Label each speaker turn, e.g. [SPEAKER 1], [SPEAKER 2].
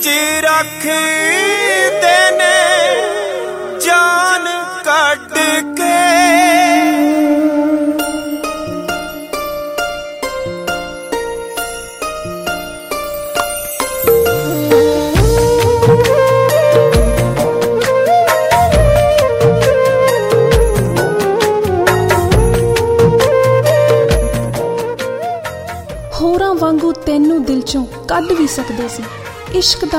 [SPEAKER 1] रखते ने जान कट के
[SPEAKER 2] होरां वांगू तैनू दिल चों कढ भी सकदे सी। इश्क दा